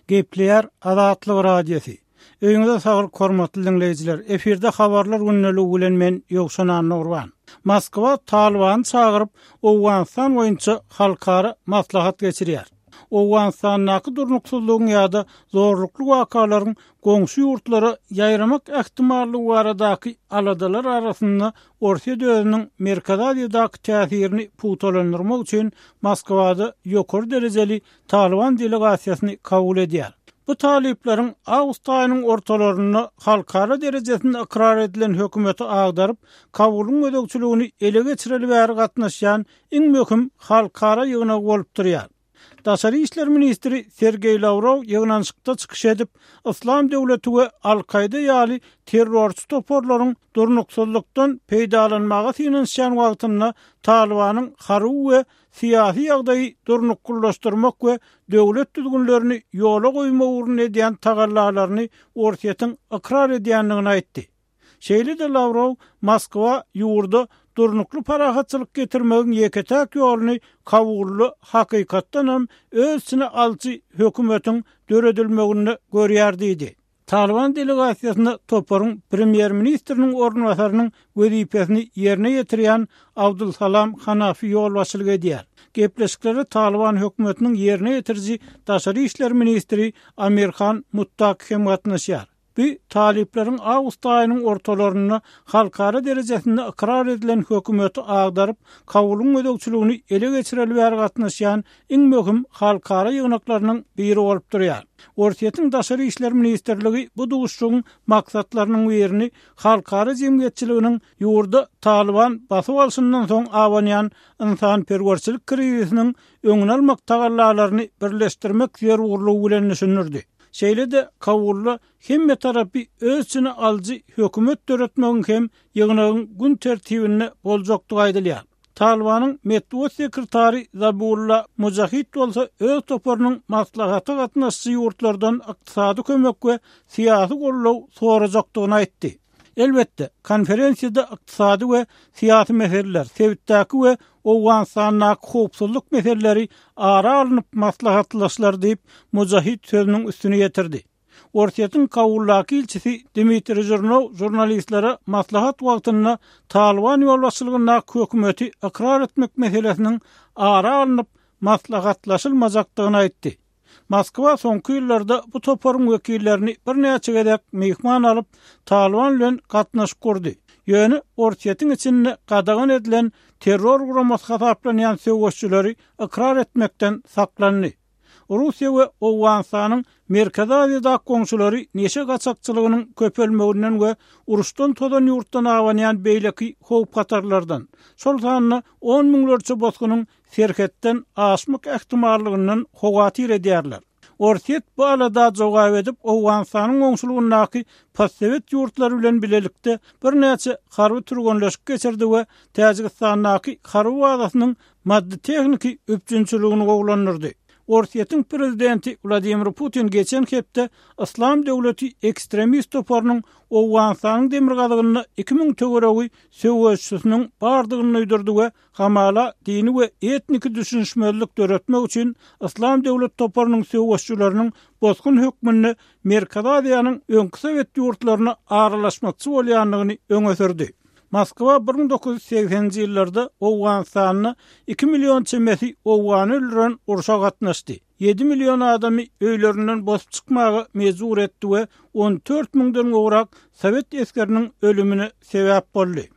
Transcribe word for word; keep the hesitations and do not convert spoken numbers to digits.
Gepleyer Azatlyk radiosu. Öýüňizde saglyk hormatly dinleýijiler. Eferde habarlar günnäli bilen men Ýogşan Nurwan. Moskwa Taliban çagyryp Owganistan boýunça halkara maslahat geçirýär. Owganistanyň durnuksuzlygyň ýa-da zorlukly wakalaryň goňşy ýurtlary ýaýramak ähtimallygy baradaky aladalar arasynda Orta döwrüniň Merkez Aziýadaky täsirini putolandyrmak üçin Moskwada ýokary derejeli Taliban delegasiýasyny kabul edýär. Bu taliplerin awgust aýynyň ortalaryna halkara derejesinde ikrar edilen hökümeti agdaryp, kabulun ödekçiligini ele geçireli bäri gatnaşýan iň möhüm halkara ýygyna bolup durýar. Daşary işler ministri Sergey Lavrov ýygnanşykda çykyş edip, İslam döwleti we Al-Qaida ýaly terrorçy toporlaryň durnuksuzlukdan peýdalanmagy finansiýan wagtynda Talibanyň haryw we siyasi ýagdaýy durnuklaşdyrmak we döwlet düzgünlerini ýola goýmak urun edýän tagallalaryny ortaýatyň ikrar edýändigini aýtdy. Şeýle de Lavrov Moskwa ýurda durnukly parahatçylyk getirmegiň ýeketäk ýolyny kabully hakykatdan hem özüne alçy hökümetiň döredilmegini görýär diýdi. Taliban delegasiýasyna toporun premier ministriniň ornwasarynyň wezipesini ýerine ýetirýän Abdulsalam Hanafi ýolbaşçylyk edýär. Gepleşikleri Taliban hökümetiniň ýerine ýetirji daşary işler ministri Amirhan Muttaq hem gatnaşýar. Bu taliplerin awgust aýynyň ortalaryna halkara derejesinde ikrar edilen hökümeti agdaryp, kabulun ödekçiligini ele geçireli bäri gatnaşýan iň möhüm halkara ýygnaklarynyň biri bolup durýar. Ortaýatyň daşary işler ministrligi bu duguşçuň maksatlarynyň birini halkara jemgyýetçiliginiň ýurda Taliban basyp alşyndan soň awanýan insan-perwerçilik krizisiniň öňüne almak tagallalaryny birleşdirmek zerurlygy bilen düşünürdi. Şeýle de kabully hemme tarapy özüne aljy hökümet döretmegiň hem ýygnagyň gün tertibine boljakdygy aýdylýar. Talibanyň medeniýet sekretary Zabullah Mujahid bolsa öz toporunyň maslahaty gatnaşy ýurtlardan ykdysady kömek we syýasy gollaw sorajakdygyny aýtdy. Elbetde konferensiýada ykdysady we syýasy meseleler, Sewitdäki we Owganistanyň howpsuzlyk meseleleri ara alınıp maslahatlaşlar diýip Mujahid sözüniň üstüne ýetirdi. Ortaýatyň Kabullaky ilçisi Dmitri Zhurnov jurnalistlere maslahat wagtynda Taliban ýolbaşçylygyna hökümeti ikrar etmek meselesiniň ara alınıp maslahatlaşylmajakdygyny aýtdy. Moskwa soňky ýyllarda bu toporun wekillerini bir näçe gedek mehman alyp Taliban bilen gatnaşyp gurdy. Ýöne ortaýatyň içinde gadagan edilen terror guramasy hasaplanýan söwüşçüleri ikrar etmekden saklandy. Russiýa we Owganistanyň Merkez Aziýadaky goňşulary neşe gaçakçylygynyň köpelmeginden we uruşdan todan ýurtdan awanýan beýleki howp gatarlardan, şol sanyny on miňlerçe boskunyň serhetden aşmak ähtimallygynyň howatyr edýärler. Ortaýat bu alada jogap edip Owganistanyň goňşulugynyňky passewet ýurtlary bilen bilelikde bir näçe harby turganlaşyk geçirdi we Täjikistanyňky harby wadasynyň maddi texniki öpçünçiligini gowlanyrdy. Ortaýatyň prezidenti Vladimir Putin geçen hepde İslam döwleti ekstremist toporunyň Owganistanyň demirgazygyny iki miň töweregi söwüşçüsiniň bardygyny öýdürdi we hamala dini we etniki düşünşmezlik döretmek üçin İslam döwlet toporunyň söwüşçüleriniň bozgun hökmüni Merkez Aziýanyň öňki sowet ýurtlaryna aralaşmakçy bolýanlygyny öňe sürdi. Moskwa bir miň dokuz ýüz seksenji ýyllarda Owganistanyny iki million çemesi Owgany öldüren urşa gatnaşdy. ýedi million adamy öýlerinden bosyp çykmagy mejbur etdi we on dört miňden gowrak sowet eskeriniň ölümine sebäp boldy.